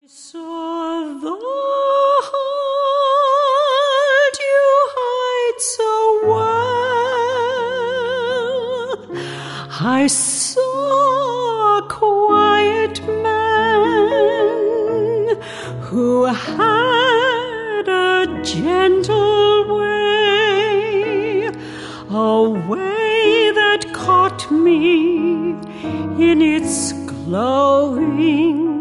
Saw the heart you hide so well. I saw a quiet man who had a gentle way, a way that caught me in its glowing